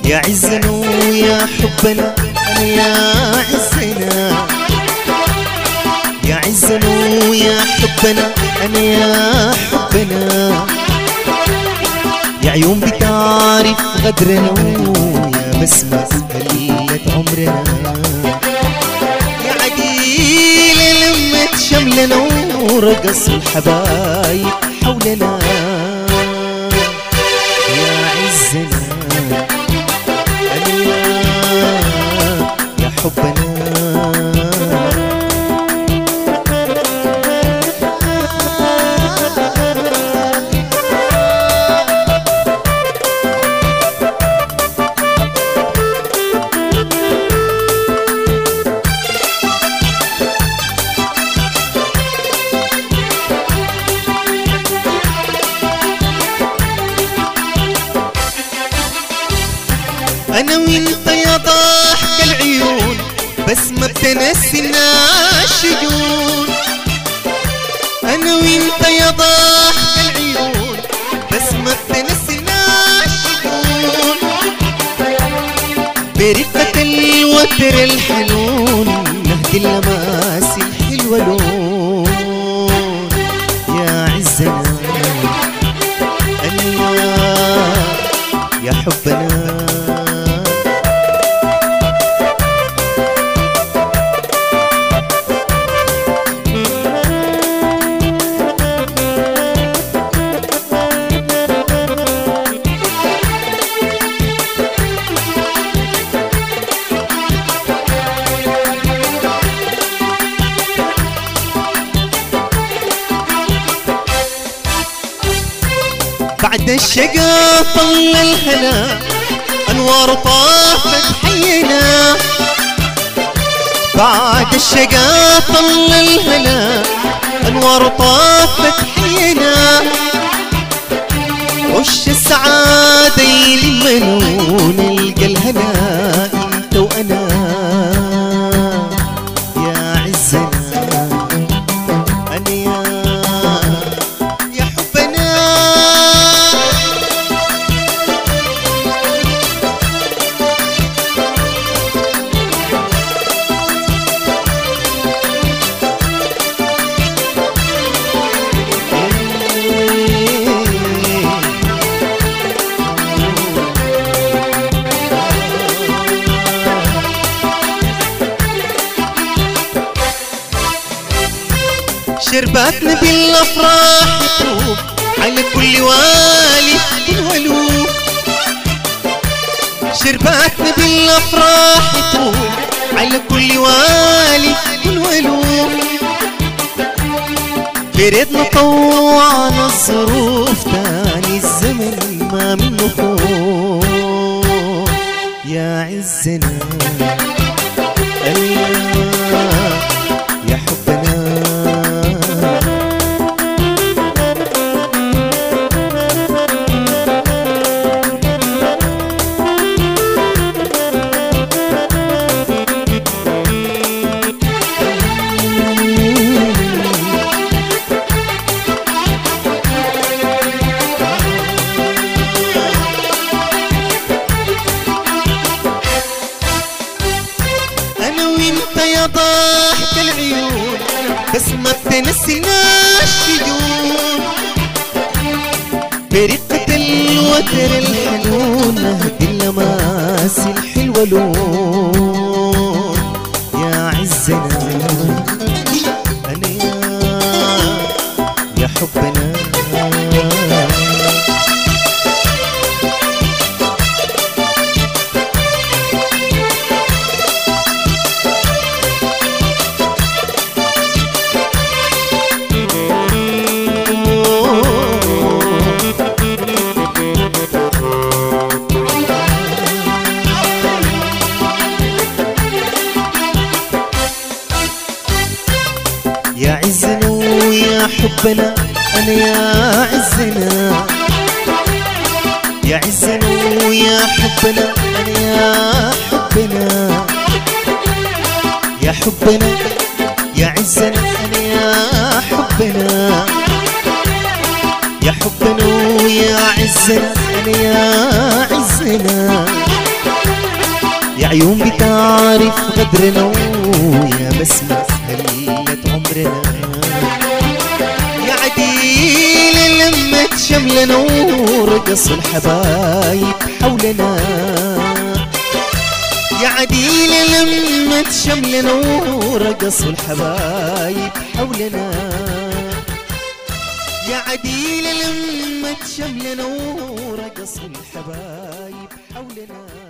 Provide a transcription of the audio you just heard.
يا عزنا ويا حبنا أنا يا عزنا، يا عزنا ويا حبنا أنا يا حبنا، يا عيون بتعرف غدرنا ويا بسمة هلت عمرنا، يا عديلة لمت شملنا ورقص الحبايب حولنا، يا عزنا أنا يا حبنا. أنا وإنت يا ضاحك العيون بس ما بتنسينا الشجون، أنا وإنت يا ضاحك العيون بس ما بتنسينا الشجون، برقة الوتر الحنون نهدي اللماس الحلوة لون، يا عزنا أنا يا حبنا. بعد الشقا طل الهنا أنوار طافت حينا، بعد الشقا طل الهنا أنوار طافت حينا، وش السعادة يلمنا ونلقى الهنا انت وانا، يا عزنا أنا يا حبنا. شرباتنا بالافراح تروب على كل والي والولوف، شرباتنا بالافراح تروب على كل والي والولوف، بريدنا طوعنا الظروف تاني الزمن ما منه خوف، يا عزنا أنا يا حبنا. يا ضاحك العيون بس ما بتنسينا الشجون، برقة الوتر الحنون نهدي اللماس الحلوة لون، يا عزنا أنا يا حبنا. يا عزنا ويا حبنا أنا يا عزنا، يا عزنا ويا حبنا أنا يا حبنا، يا حبنا يا عزنا أنا يا حبنا، يا حبنا ويا عزنا أنا يا عزنا. يا عيون بتعرف غدرنا ويا بسمة هلت عمرنا يا عديل لما شملنا ورقصوا الحبايب حولنا يا عديل لما شملنا ورقصوا الحبايب حولنا يا عديل لما شملنا ورقصوا الحبايب حولنا